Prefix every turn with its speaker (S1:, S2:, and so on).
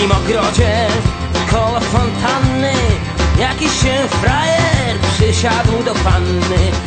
S1: letnim ogrodzie koło fontanny jakiś się frajer przysiadł do panny.